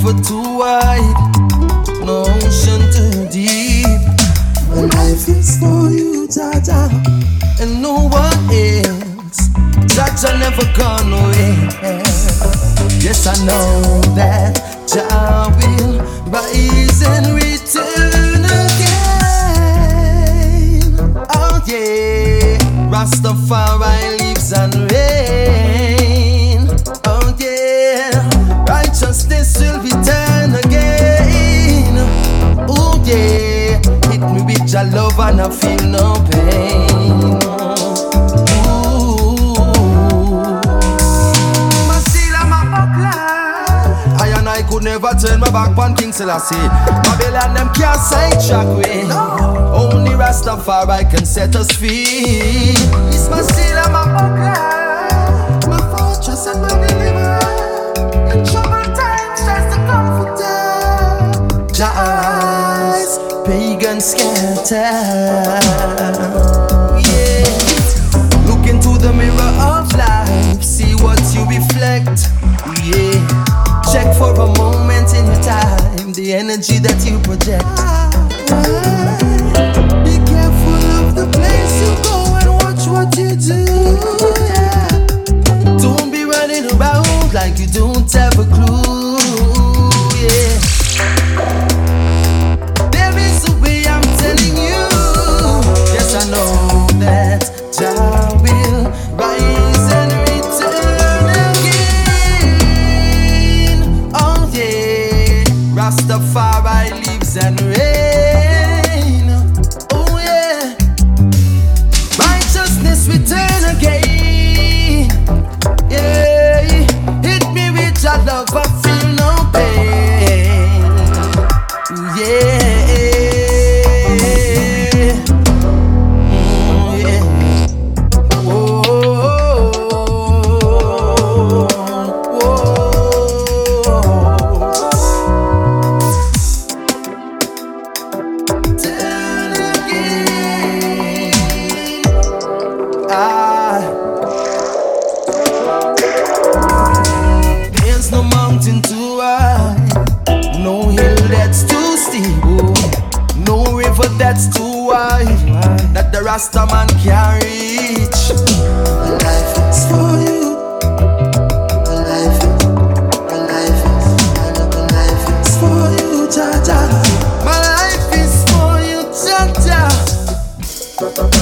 river too wide, no ocean too deep. My life is for you, Jaja, and no one else. Jaja never gone away. Yes, I know that Jah will rise and return again. Oh yeah, Rastafari lives and reign. Oh yeah, righteousness will return again. Oh yeah, hit me with your love and I feel no pain. I could never turn my back on King Selassie. Babylon them can't sidetrack we. Only Rastafari can set us free. It's my seal and my buckler, my fortress and my deliverer. In troubled times, just a comforter. Jah eyes, pagan scatter. Yeah. Look into the mirror of life, see what you reflect. Yeah. Check for a moment in your time the energy that you project. Be careful of the place you go and watch what you do. Yeah. Don't be running around like you don't have a clue. Yeah. There is a way, I'm telling you. Yes, I know that Jah will rise and return again. Oh yeah, Rastafari lives and reign. Oh yeah, righteousness return again. Yeah, hit me with your love, I feel no pain. Yeah. There's no mountain too high, no hill that's too steep, no river that's too wide that the Rasta man can't reach. My life is for you. My life is for you, Jaja. My life is for you, Jaja.